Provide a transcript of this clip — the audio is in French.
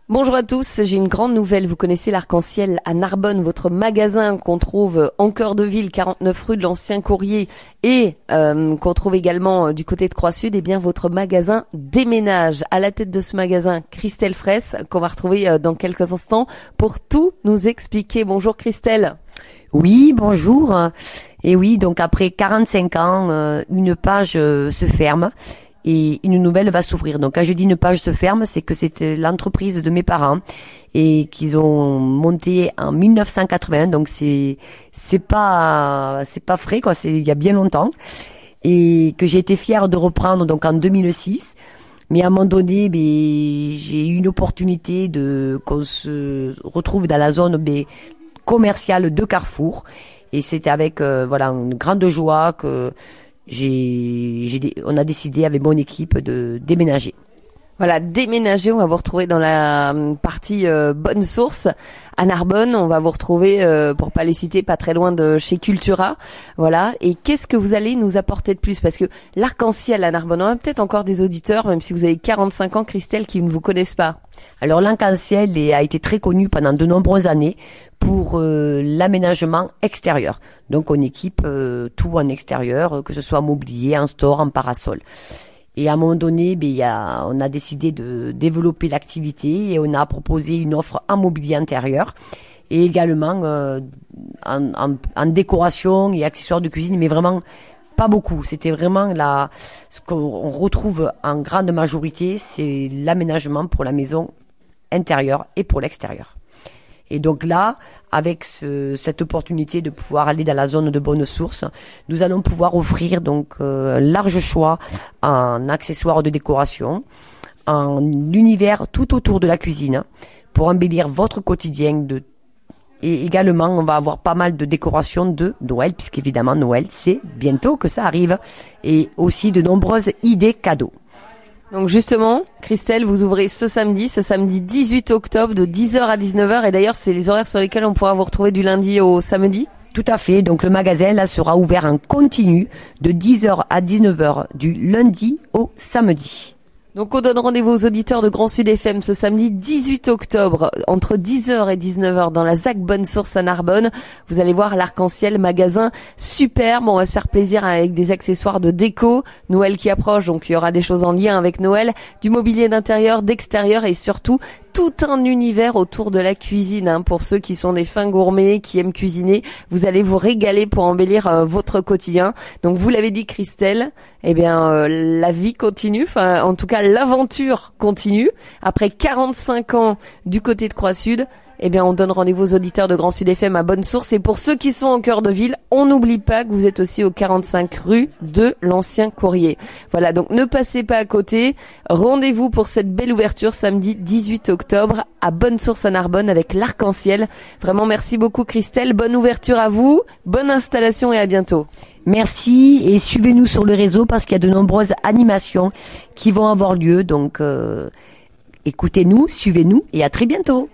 Bonjour à tous, j'ai une grande nouvelle. Vous connaissez l'Arc-en-Ciel à Narbonne, votre magasin qu'on trouve en cœur de ville, 49 rue de l'Ancien Courrier et qu'on trouve également du côté de Croix-Sud. Eh bien, votre magasin déménage. À la tête de ce magasin, Christelle Fraisse, qu'on va retrouver dans quelques instants pour tout nous expliquer. Bonjour Christelle. Oui, bonjour. Et oui, donc après 45 ans, une page se ferme. Et une nouvelle va s'ouvrir. Donc quand je dis une page se ferme, c'est que c'était l'entreprise de mes parents et qu'ils ont monté en 1980. Donc c'est pas frais quoi, c'est il y a bien longtemps et que j'ai été fière de reprendre donc en 2006. Mais à un moment donné, j'ai eu une opportunité qu'on se retrouve dans la zone commerciale de Carrefour et c'était avec une grande joie que on a décidé avec mon équipe de déménager. Voilà, déménager, on va vous retrouver dans la partie Bonne Source à Narbonne. On va vous retrouver, pour pas les citer, pas très loin de chez Cultura. Voilà. Et qu'est-ce que vous allez nous apporter de plus? Parce que l'Arc-en-Ciel à Narbonne, on a peut-être encore des auditeurs, même si vous avez 45 ans, Christelle, qui ne vous connaissent pas. Alors l'Arc-en-Ciel a été très connu pendant de nombreuses années pour l'aménagement extérieur. Donc on équipe tout en extérieur, que ce soit en mobilier, en store, en parasol. Et à un moment donné, on a décidé de développer l'activité et on a proposé une offre en mobilier intérieur et également en décoration et accessoires de cuisine, mais vraiment pas beaucoup. C'était vraiment ce qu'on retrouve en grande majorité, c'est l'aménagement pour la maison intérieure et pour l'extérieur. Et donc là, avec cette opportunité de pouvoir aller dans la zone de Bonne Source, nous allons pouvoir offrir donc un large choix en accessoires de décoration, en univers tout autour de la cuisine, pour embellir votre quotidien. Et également, on va avoir pas mal de décorations de Noël, puisqu'évidemment Noël, c'est bientôt que ça arrive, et aussi de nombreuses idées cadeaux. Donc justement, Christelle, vous ouvrez ce samedi 18 octobre de 10h à 19h et d'ailleurs c'est les horaires sur lesquels on pourra vous retrouver du lundi au samedi. Tout à fait, donc le magasin là sera ouvert en continu de 10h à 19h du lundi au samedi. Donc on donne rendez-vous aux auditeurs de Grand Sud FM ce samedi 18 octobre entre 10h et 19h dans la ZAC Bonne Source à Narbonne. Vous allez voir l'Arc-en-Ciel, magasin superbe. On va se faire plaisir avec des accessoires de déco. Noël qui approche, donc il y aura des choses en lien avec Noël, du mobilier d'intérieur, d'extérieur et surtout tout un univers autour de la cuisine. Pour ceux qui sont des fins gourmets, qui aiment cuisiner, vous allez vous régaler pour embellir votre quotidien. Donc vous l'avez dit Christelle, la vie continue, en tout cas l'aventure continue. Après 45 ans du côté de Croix-Sud, on donne rendez-vous aux auditeurs de Grand Sud FM à Bonne Source. Et pour ceux qui sont en cœur de ville, on n'oublie pas que vous êtes aussi au 45 rue de l'Ancien Courrier. Voilà, donc ne passez pas à côté. Rendez-vous pour cette belle ouverture samedi 18 octobre à Bonne Source à Narbonne avec l'Arc-en-Ciel. Vraiment, merci beaucoup Christelle. Bonne ouverture à vous, bonne installation et à bientôt. Merci et suivez-nous sur le réseau parce qu'il y a de nombreuses animations qui vont avoir lieu. Donc écoutez-nous, suivez-nous et à très bientôt.